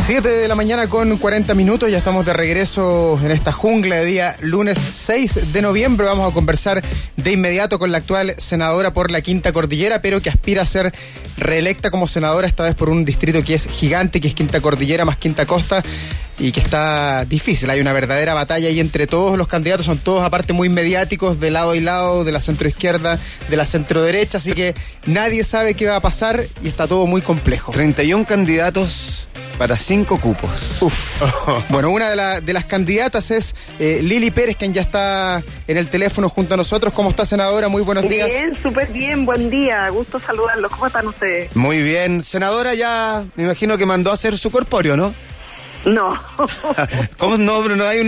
7 de la mañana con 40 minutos, ya estamos de regreso en esta jungla de día lunes 6 de noviembre. Vamos a conversar de inmediato con la actual senadora por la Quinta Cordillera, pero que aspira a ser reelecta como senadora, esta vez por un distrito que es gigante, que es Quinta Cordillera más Quinta Costa, y que está difícil. Hay una verdadera batalla ahí entre todos los candidatos, son todos aparte muy mediáticos, de lado y lado, de la centroizquierda, de la centroderecha, así que nadie sabe qué va a pasar y está todo muy complejo. 31 candidatos para 5 cupos. Uf. Bueno, una de las candidatas es Lili Pérez, quien ya está en el teléfono junto a nosotros. ¿Cómo está, senadora? Muy buenos días. Bien, súper bien, buen día. Gusto saludarlos. ¿Cómo están ustedes? Muy bien. Senadora, ya me imagino que mandó a hacer su corpóreo, ¿no? No. ¿Cómo no? Pero no hay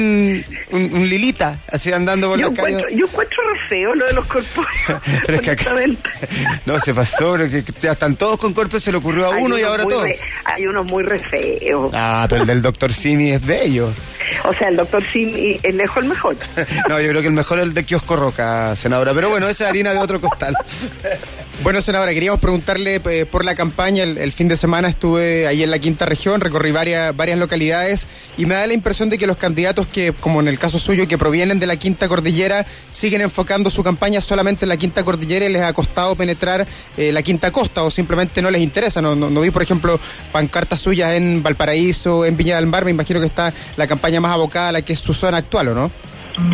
un Lilita así andando por las calles. Yo encuentro re feo lo de los corpóreos. Pero es que acá, no, se pasó, pero que ya están todos con corpóreo, se le ocurrió a uno y ahora todos. Hay unos muy re feos. Ah, pero el del doctor Simi es bello. O sea, el doctor Simi es lejos el mejor. No, yo creo que el mejor es el de Kiosco Roca, senadora. Pero bueno, esa es harina de otro costal. Bueno, senadora, queríamos preguntarle por la campaña. El fin de semana estuve ahí en la Quinta Región, recorrí varias localidades y me da la impresión de que los candidatos que, como en el caso suyo, que provienen de la Quinta Cordillera, siguen enfocando su campaña solamente en la Quinta Cordillera y les ha costado penetrar la Quinta Costa, o simplemente no les interesa. No vi, por ejemplo, pancartas suyas en Valparaíso, en Viña del Mar. Me imagino que está la campaña más abocada a la que es su zona actual, ¿o no?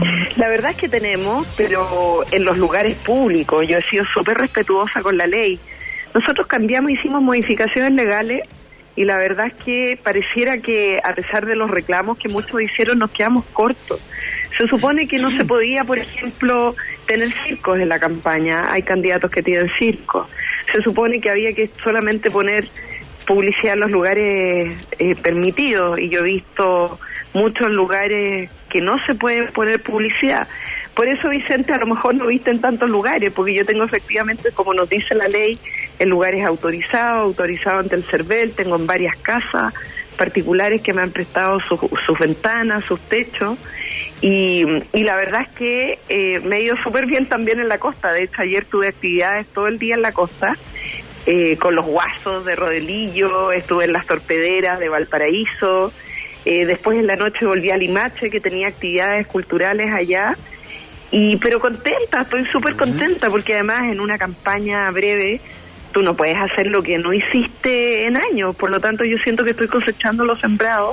La verdad es que tenemos, pero en los lugares públicos. Yo he sido súper respetuosa con la ley. Nosotros cambiamos, hicimos modificaciones legales y la verdad es que pareciera que, a pesar de los reclamos que muchos hicieron, nos quedamos cortos. Se supone que no se podía, por ejemplo, tener circos en la campaña. Hay candidatos que tienen circos. Se supone que había que solamente poner publicidad en los lugares permitidos, y yo he visto muchos lugares que no se puede poner publicidad. Por eso, Vicente, a lo mejor no viste en tantos lugares, porque yo tengo efectivamente, como nos dice la ley, en lugares autorizados ante el CERVEL, tengo en varias casas particulares que me han prestado sus ventanas, sus techos, y la verdad es que me ha ido súper bien también en la costa. De hecho, ayer tuve actividades todo el día en la costa, con los guasos de Rodelillo, estuve en las torpederas de Valparaíso, después en la noche volví a Limache, que tenía actividades culturales allá, pero contenta, estoy súper contenta, porque además en una campaña breve tú no puedes hacer lo que no hiciste en años. Por lo tanto, yo siento que estoy cosechando lo sembrado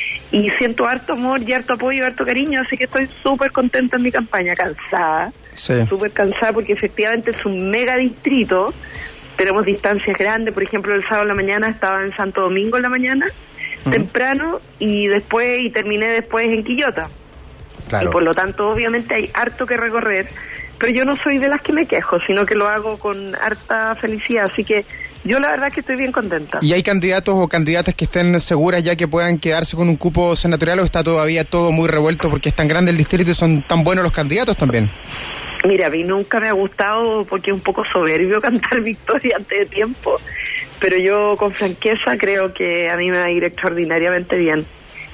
y siento harto amor y harto apoyo, harto cariño, así que estoy súper contenta en mi campaña. Cansada, sí, súper cansada, porque efectivamente es un mega distrito, tenemos distancias grandes. Por ejemplo, el sábado en la mañana estaba en Santo Domingo en la mañana, temprano, y terminé después en Quillota. Claro. Y por lo tanto, obviamente hay harto que recorrer, pero yo no soy de las que me quejo, sino que lo hago con harta felicidad, así que yo la verdad que estoy bien contenta. ¿Y hay candidatos o candidatas que estén seguras ya que puedan quedarse con un cupo senatorial, o está todavía todo muy revuelto porque es tan grande el distrito y son tan buenos los candidatos también? Mira, a mí nunca me ha gustado, porque es un poco soberbio cantar victoria antes de tiempo, pero yo con franqueza creo que a mí me va a ir extraordinariamente bien.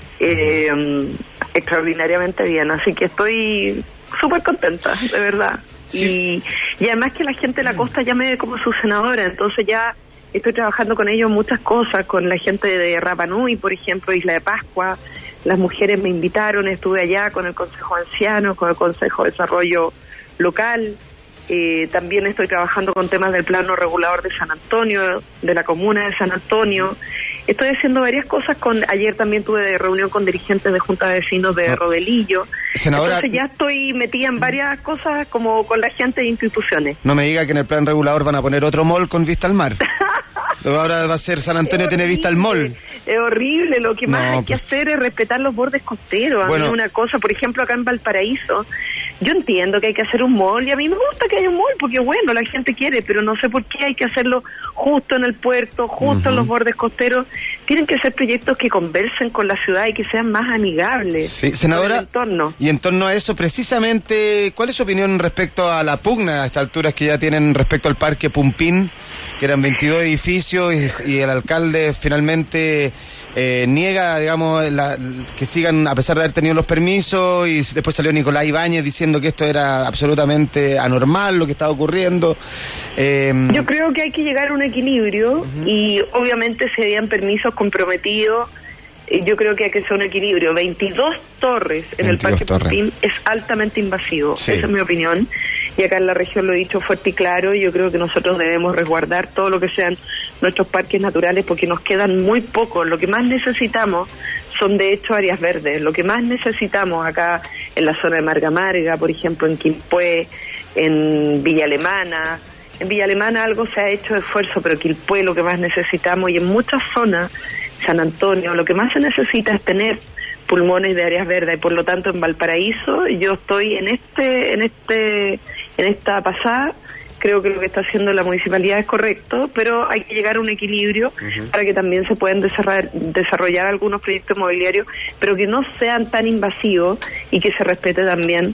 Extraordinariamente bien, así que estoy súper contenta, de verdad. Sí. Y además que la gente de la costa ya me ve como su senadora, entonces ya estoy trabajando con ellos muchas cosas, con la gente de Rapa Nui, por ejemplo, Isla de Pascua. Las mujeres me invitaron, estuve allá con el Consejo de Ancianos, con el Consejo de Desarrollo Local. También estoy trabajando con temas del plano regulador de San Antonio, de la comuna de San Antonio. Estoy haciendo varias cosas. Ayer también tuve reunión con dirigentes de Junta de Vecinos de Rodelillo. Senadora, entonces ya estoy metida en varias cosas, como con la gente de instituciones. No me diga que en el plan regulador van a poner otro mall con vista al mar. Ahora va a ser San Antonio, tiene vista al mall. Es horrible, lo que más hay que hacer es respetar los bordes costeros. A mí una cosa, por ejemplo, acá en Valparaíso, yo entiendo que hay que hacer un mall, y a mí me gusta que haya un mall, porque bueno, la gente quiere, pero no sé por qué hay que hacerlo justo en el puerto, justo en los bordes costeros. Tienen que ser proyectos que conversen con la ciudad y que sean más amigables. Sí, senadora, entorno. Y en torno a eso, precisamente, ¿cuál es su opinión respecto a la pugna a estas alturas que ya tienen respecto al Parque Pumpín, que eran 22 edificios y el alcalde finalmente niega, digamos, que sigan, a pesar de haber tenido los permisos, y después salió Nicolás Ibáñez diciendo que esto era absolutamente anormal lo que estaba ocurriendo? Yo creo que hay que llegar a un equilibrio, y obviamente se habían permisos comprometidos yo creo que hay que hacer un equilibrio. 22 torres en el Parque Pumpín es altamente invasivo, esa es mi opinión. Y acá en la región lo he dicho fuerte y claro, yo creo que nosotros debemos resguardar todo lo que sean nuestros parques naturales porque nos quedan muy pocos. Lo que más necesitamos son de hecho áreas verdes. Lo que más necesitamos acá en la zona de Marga Marga, por ejemplo en Quilpué, en Villa Alemana. En Villa Alemana algo se ha hecho de esfuerzo, pero Quilpué lo que más necesitamos, y en muchas zonas, San Antonio, lo que más se necesita es tener pulmones de áreas verdes, y por lo tanto en Valparaíso yo estoy en esta pasada. Creo que lo que está haciendo la municipalidad es correcto, pero hay que llegar a un equilibrio para que también se puedan desarrollar algunos proyectos inmobiliarios, pero que no sean tan invasivos y que se respete también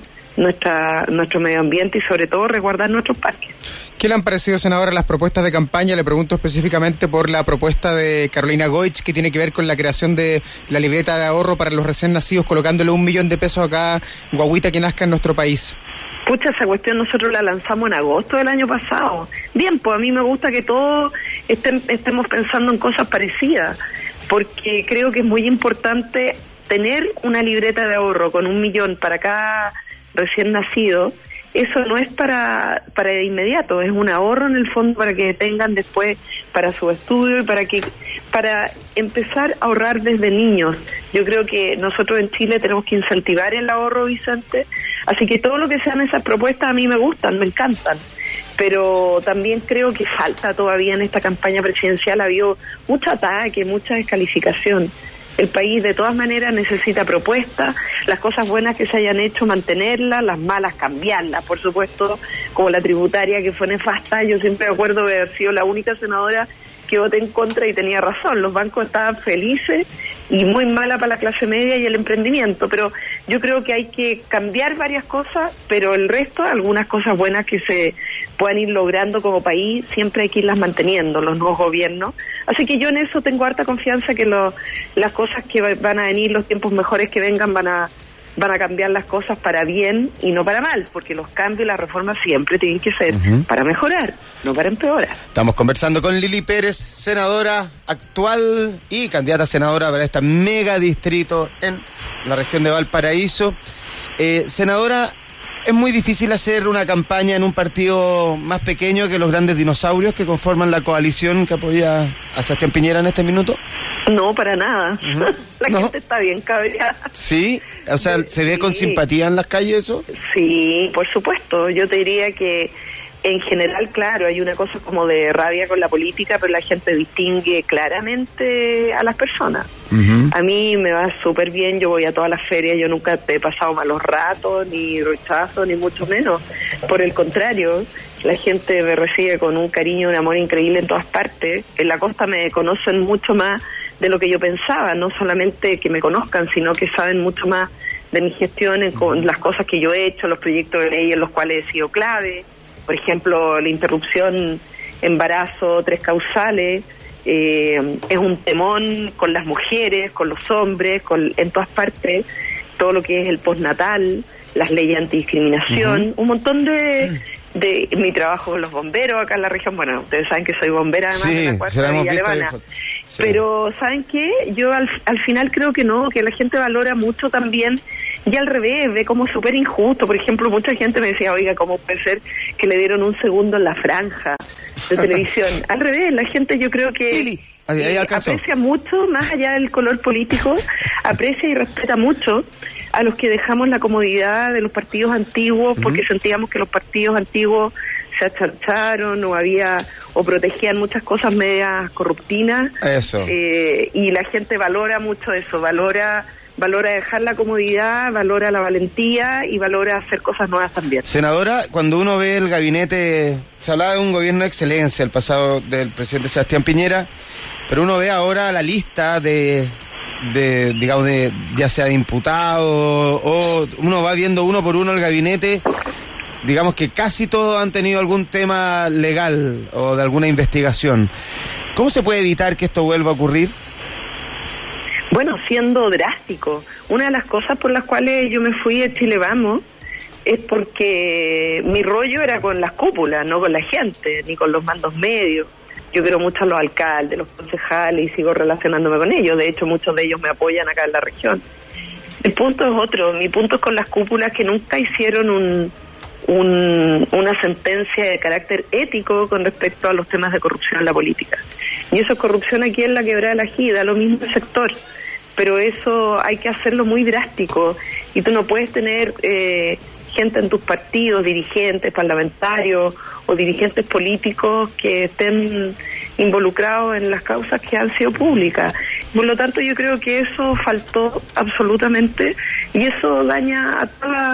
nuestro medio ambiente y sobre todo resguardar nuestros parques. ¿Qué le han parecido, senadora, las propuestas de campaña? Le pregunto específicamente por la propuesta de Carolina Goich, que tiene que ver con la creación de la libreta de ahorro para los recién nacidos, colocándole $1 millón a cada guaguita que nazca en nuestro país. Pucha, esa cuestión nosotros la lanzamos en agosto del año pasado. Bien, pues a mí me gusta que todos estemos pensando en cosas parecidas, porque creo que es muy importante tener una libreta de ahorro con $1 millón para cada recién nacido. Eso no es para de inmediato, es un ahorro en el fondo para que tengan después para su estudio y para empezar a ahorrar desde niños. Yo creo que nosotros en Chile tenemos que incentivar el ahorro, Vicente, así que todo lo que sean esas propuestas a mí me gustan, me encantan, pero también creo que falta todavía en esta campaña presidencial, ha habido mucho ataque, mucha descalificación. El país de todas maneras necesita propuestas, las cosas buenas que se hayan hecho mantenerlas, las malas cambiarlas, por supuesto, como la tributaria que fue nefasta. Yo siempre me acuerdo de haber sido la única senadora que voté en contra y tenía razón, los bancos estaban felices y muy mala para la clase media y el emprendimiento, pero yo creo que hay que cambiar varias cosas, pero el resto, algunas cosas buenas que se puedan ir logrando como país, siempre hay que irlas manteniendo, los nuevos gobiernos. Así que yo en eso tengo harta confianza que las cosas que van a venir, los tiempos mejores que vengan van a cambiar las cosas para bien y no para mal, porque los cambios y las reformas siempre tienen que ser para mejorar, no para empeorar. Estamos conversando con Lili Pérez, senadora actual y candidata a senadora para este mega distrito en la región de Valparaíso. Senadora, ¿es muy difícil hacer una campaña en un partido más pequeño que los grandes dinosaurios que conforman la coalición que apoya a Sebastián Piñera en este minuto? No, para nada. La gente está bien cabreada. Sí, o sea, ¿se ve con simpatía en las calles eso? Sí, por supuesto. Yo te diría que en general, claro, hay una cosa como de rabia con la política, pero la gente distingue claramente a las personas. A mí me va súper bien, yo voy a todas las ferias, yo nunca he pasado malos ratos, ni rechazo, ni mucho menos. Por el contrario, la gente me recibe con un cariño, un amor increíble en todas partes. En la costa me conocen mucho más de lo que yo pensaba, no solamente que me conozcan, sino que saben mucho más de mi gestión, con las cosas que yo he hecho, los proyectos de ley en los cuales he sido clave. Por ejemplo, la interrupción embarazo 3 causales, es un temón con las mujeres, con los hombres, en todas partes, todo lo que es el postnatal, las leyes antidiscriminación, un montón de mi trabajo con los bomberos acá en la región. Bueno, ustedes saben que soy bombera además de la Cuarta Villa Alemana. Sí. Pero ¿saben qué? Yo al final creo que no, que la gente valora mucho también, y al revés, ve como súper injusto. Por ejemplo, mucha gente me decía, oiga, ¿cómo puede ser que le dieron 1 segundo en la franja de televisión? Al revés, la gente yo creo que aprecia mucho, más allá del color político, aprecia y respeta mucho a los que dejamos la comodidad de los partidos antiguos, porque sentíamos que los partidos antiguos se acharcharon o protegían muchas cosas medias corruptinas. Eso. Y la gente valora mucho eso, valora dejar la comodidad, valora la valentía y valora hacer cosas nuevas también. Senadora, cuando uno ve el gabinete, se hablaba de un gobierno de excelencia, el pasado del presidente Sebastián Piñera, pero uno ve ahora la lista digamos, ya sea de imputados, o uno va viendo uno por uno el gabinete, digamos que casi todos han tenido algún tema legal o de alguna investigación. ¿Cómo se puede evitar que esto vuelva a ocurrir? Bueno, siendo drástico. Una de las cosas por las cuales yo me fui de Chile Vamos es porque mi rollo era con las cúpulas, no con la gente, ni con los mandos medios. Yo quiero mucho a los alcaldes, los concejales, y sigo relacionándome con ellos. De hecho, muchos de ellos me apoyan acá en la región. El punto es otro. Mi punto es con las cúpulas que nunca hicieron una sentencia de carácter ético con respecto a los temas de corrupción en la política. Y eso es corrupción aquí en la Quebrada de la Jida, lo mismo el sector. Pero eso hay que hacerlo muy drástico. Y tú no puedes tener gente en tus partidos, dirigentes, parlamentarios o dirigentes políticos que estén involucrados en las causas que han sido públicas. Por lo tanto, yo creo que eso faltó absolutamente, y eso daña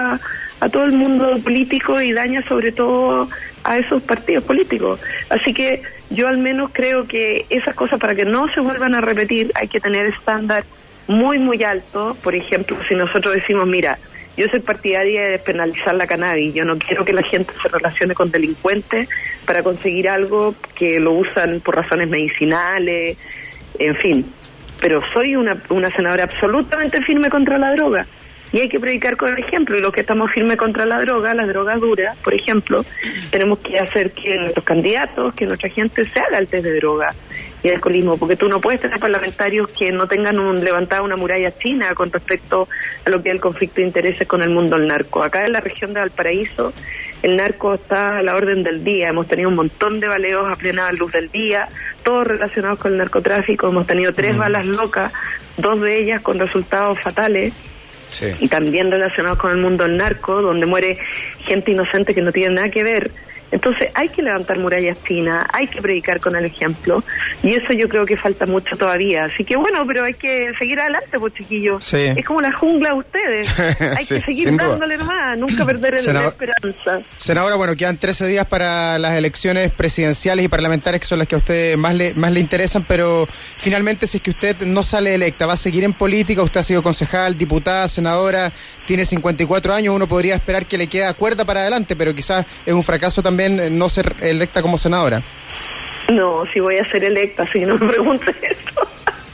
a todo el mundo político y daña sobre todo a esos partidos políticos. Así que yo al menos creo que esas cosas, para que no se vuelvan a repetir, hay que tener estándar muy, muy alto. Por ejemplo, si nosotros decimos, mira, yo soy partidaria de despenalizar la cannabis, yo no quiero que la gente se relacione con delincuentes para conseguir algo que lo usan por razones medicinales, en fin. Pero soy una senadora absolutamente firme contra la droga. Y hay que predicar con el ejemplo, y los que estamos firmes contra la droga, las drogas duras, por ejemplo, tenemos que hacer que nuestros candidatos, que nuestra gente se haga el test de droga y de alcoholismo, porque tú no puedes tener parlamentarios que no tengan levantada una muralla china con respecto a lo que es el conflicto de intereses con el mundo del narco. Acá en la región de Valparaíso, el narco está a la orden del día. Hemos tenido un montón de baleos a plena luz del día, todos relacionados con el narcotráfico. Hemos tenido 3 balas locas, 2 de ellas con resultados fatales. Sí. Y también relacionados con el mundo del narco, donde muere gente inocente que no tiene nada que ver. Entonces hay que levantar murallas chinas, hay que predicar con el ejemplo, y eso yo creo que falta mucho todavía. Así que bueno, pero hay que seguir adelante, pues chiquillos. Sí. Es como la jungla de ustedes. Hay sí, que seguir dándole nomás, nunca perder la esperanza. Senadora, bueno, quedan 13 días para las elecciones presidenciales y parlamentarias, que son las que a usted más le interesan, pero finalmente, si es que usted no sale electa, ¿va a seguir en política? Usted ha sido concejal, diputada, senadora, tiene 54 años, uno podría esperar que le queda cuerda para adelante, pero quizás es un fracaso también no ser electa como senadora. No, si voy a ser electa, si no me preguntes eso.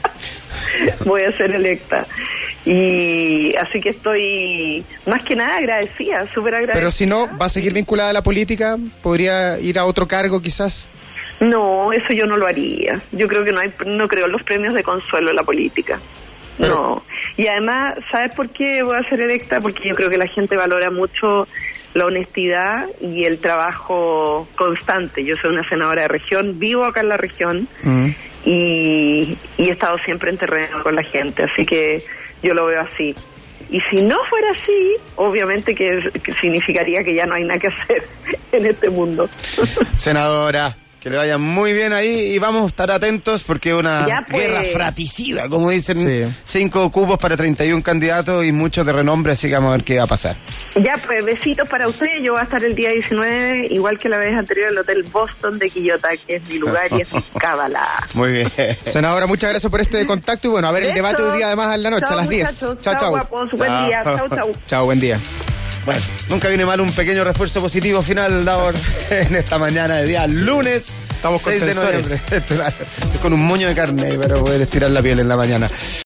Voy a ser electa. Y así que estoy más que nada agradecida, súper agradecida. Pero si no, ¿va a seguir vinculada a la política? ¿Podría ir a otro cargo quizás? No, eso yo no lo haría. Yo creo que no creo en los premios de consuelo en la política. Pero... no. Y además, ¿sabes por qué voy a ser electa? Porque yo creo que la gente valora mucho la honestidad y el trabajo constante. Yo soy una senadora de región, vivo acá en la región y he estado siempre en terreno con la gente, así que yo lo veo así. Y si no fuera así, obviamente que significaría que ya no hay nada que hacer en este mundo. Senadora, que le vaya muy bien ahí, y vamos a estar atentos porque una guerra fratricida, como dicen, 5 cupos para 31 candidatos y muchos de renombre, así que vamos a ver qué va a pasar. Ya, pues besitos para usted. Yo voy a estar el día 19, igual que la vez anterior, en el Hotel Boston de Quillota, que es mi lugar y es mi cábala. Muy bien. Senadora, muchas gracias por este contacto, y bueno, a ver el debate hoy día además en la noche, chau, a las 10. Chao. Guapos, buen día. Chau. Chao, buen día. Bueno, nunca viene mal un pequeño refuerzo positivo final, Davor, en esta mañana de día lunes. Estamos 6 de noviembre. Con un moño de carne, pero poder estirar la piel en la mañana.